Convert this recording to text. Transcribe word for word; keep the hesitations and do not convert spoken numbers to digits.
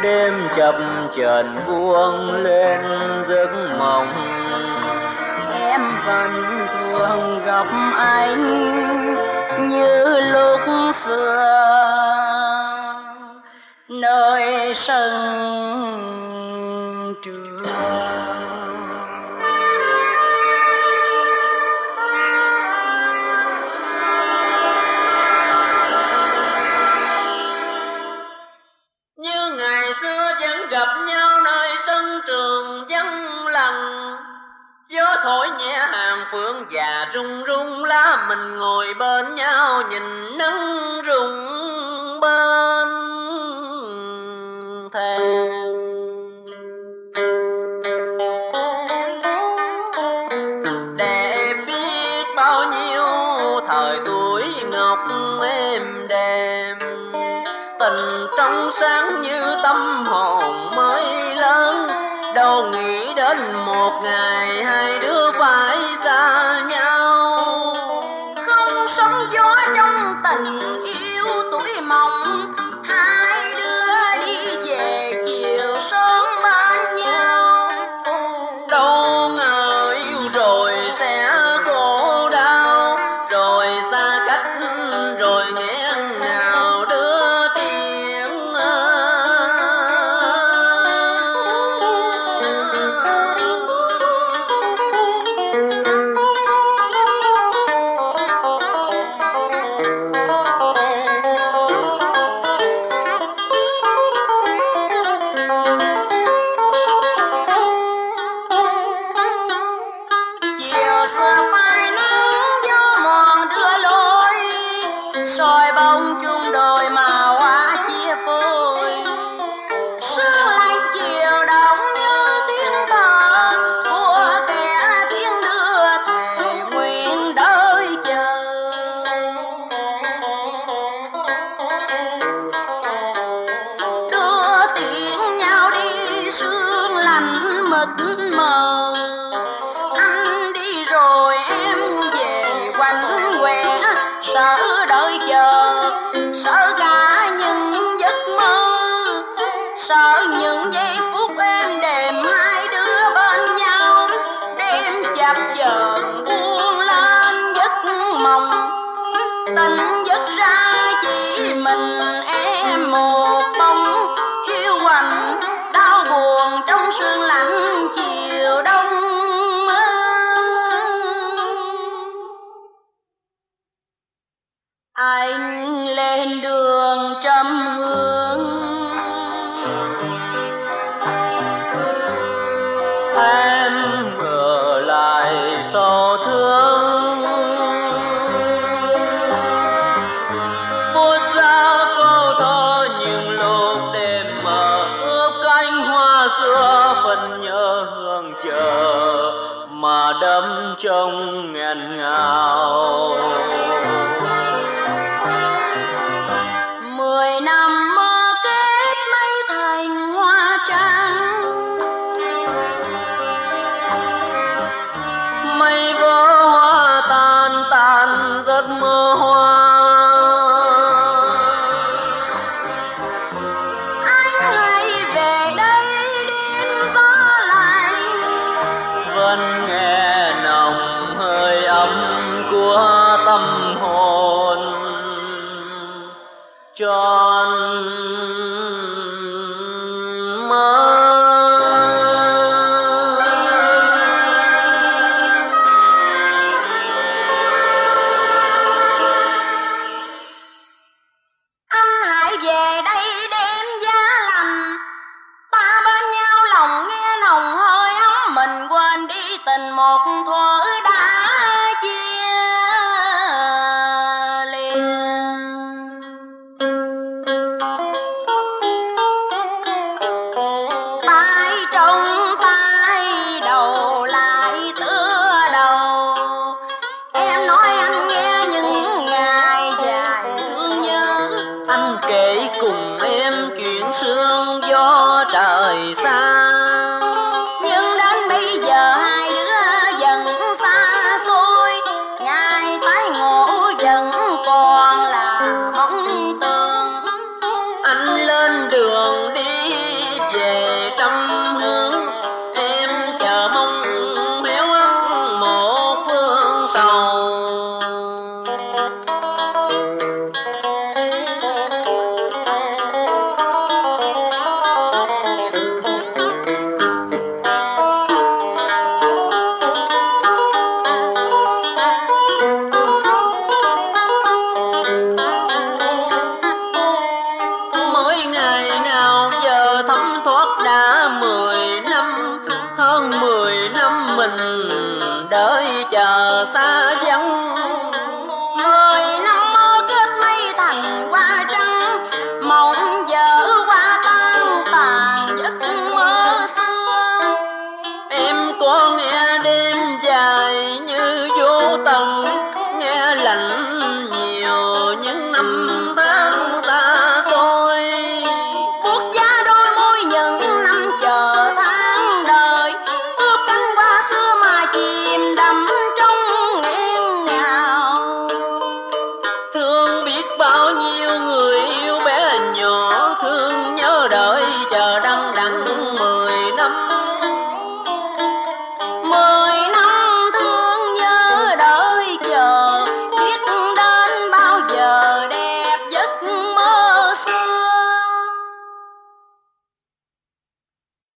đêm chập chờn buông lên giấc mộng. Em vẫn thường gặp anh như lúc xưa nơi sân trường. Như ngày xưa vẫn gặp nhau nơi sân trường vắng lặng, gió thổi nhẹ hàng phương và rung rung lá mình ngồi bên nhau nhìn nắng rụng bên thềm. Để biết bao nhiêu thời tuổi ngọc êm đềm, tình trong sáng như tâm hồn mới lớn, đâu nghĩ đến một ngày hai đứa phải xa nhau. Không sóng gió trong tình yêu tuổi mộng, hai đứa đi về chiều sớm bên nhau. Đâu ngờ yêu rồi sẽ khổ đau, rồi xa cách rồi nghẹn ngào đưa tiếng. Chiều xưa phai nắng gió mòn đưa lối, soi bóng chung đôi màu hoa chia phôi. Sương lạnh chiều đông như tiếng thở của kẻ tiếng đưa thề nguyện đợi chờ. Đưa tiễn nhau đi sương lạnh mịt mờ, anh đi rồi em về quanh quẻ, sợ đợi chờ, sợ cả những giấc mơ, sợ những giây phút êm đềm hai đứa bên nhau. Đêm chập chờn buông lên giấc mộng, tỉnh giấc ra chỉ mình em một bóng hiu quạnh, đau buồn trong sương lạnh chiều đông. Anh lên đường trăm hướng, Em ở lại sau thương, buốt ra câu thơ những lúc đêm mờ, ướp cánh hoa xưa vẫn nhớ hương chờ mà đắm trong nghẹn ngào. mười năm mơ kết mấy thành hoa trắng, Mây vỡ hoa tan tan giấc mơ hoa. anh hãy về đây đêm gió lạnh, Vẫn nghe nồng hơi ấm của tâm hồn tròn mơ. anh hãy về đây đêm giá lạnh, ta bên nhau lòng nghe nồng hơi ấm, mình quên đi tình một thuở đã chia liền. Tay trong tay đầu lại tựa đầu, em nói anh nghe những ngày dài thương nhớ. Anh kể cùng em chuyện sương gió trời xa, Nhưng đến bây giờ hai đứa dần xa xôi, ngày tái ngộ vẫn còn là bóng tường. anh lên đường đi mười năm, hơn mười năm mình đợi chờ xa